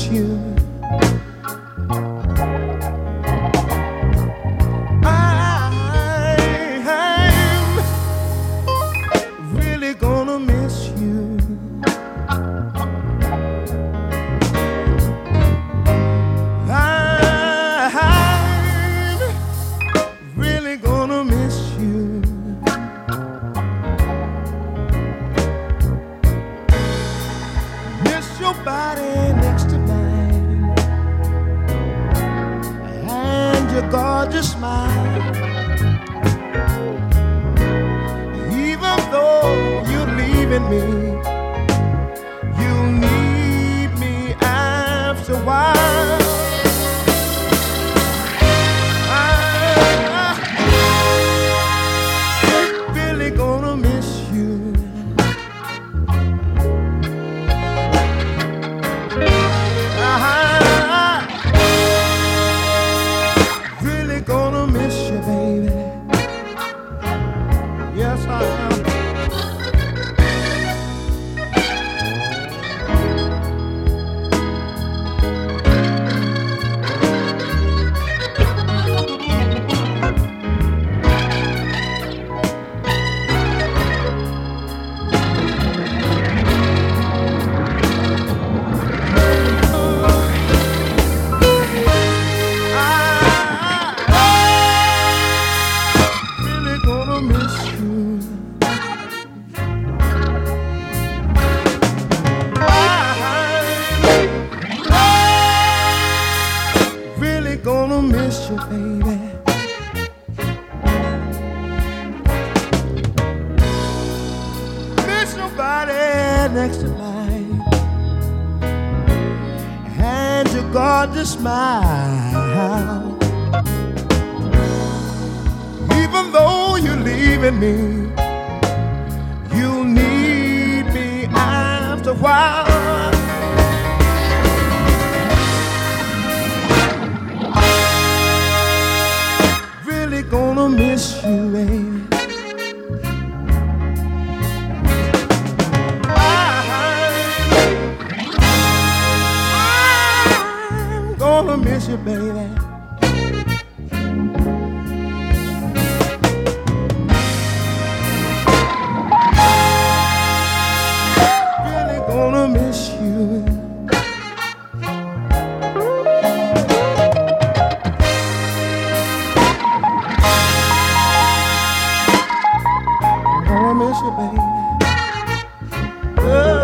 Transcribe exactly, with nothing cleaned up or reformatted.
miss you. Gorgeous smile, even though you're leaving me, you'll need me after a while. I'm really gonna miss you. Yes, I am. Gonna miss you, baby. Miss nobody next to mine, and your gorgeous smile. Even though you're leaving me, you'll need me after a while. Gonna miss you, baby. I'm gonna miss you, baby. Really gonna miss you. I miss you, baby. Oh.